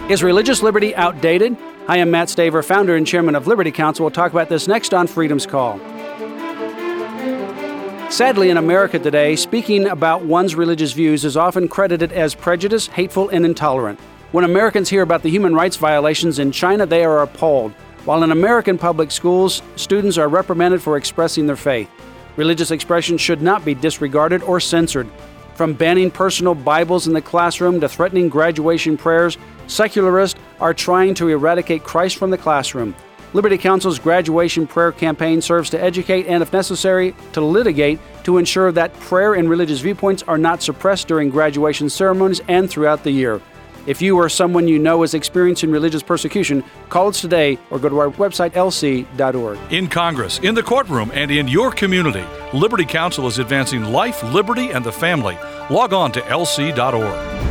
Is religious liberty outdated? Hi, I'm Matt Staver, founder and chairman of Liberty Counsel. We'll talk about this next on Freedom's Call. Sadly, in America today, speaking about one's religious views is often credited as prejudiced, hateful, and intolerant. When Americans hear about the human rights violations in China, they are appalled. While in American public schools, students are reprimanded for expressing their faith. Religious expression should not be disregarded or censored. From banning personal Bibles in the classroom to threatening graduation prayers, secularists are trying to eradicate Christ from the classroom. Liberty Counsel's graduation prayer campaign serves to educate and, if necessary, to litigate to ensure that prayer and religious viewpoints are not suppressed during graduation ceremonies and throughout the year. If you or someone you know is experiencing religious persecution, call us today or go to our website, lc.org. In Congress, in the courtroom, and in your community, Liberty Counsel is advancing life, liberty, and the family. Log on to lc.org.